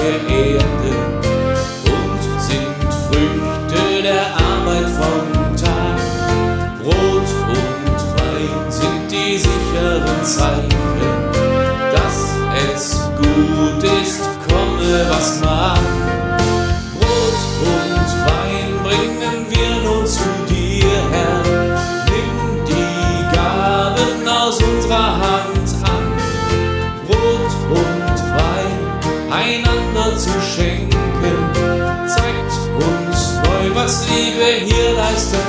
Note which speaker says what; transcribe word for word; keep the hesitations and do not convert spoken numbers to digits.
Speaker 1: der Erde und sind Früchte der Arbeit vom Tag. Brot und Wein sind die sicheren Zeichen, dass es gut ist, komme was mag. Brot und Wein bringen wir nun zu dir, Herr. Nimm die Gaben aus unserer Hand an. Brot und Wein einander zu schenken, zeigt uns neu, was Liebe hier leisten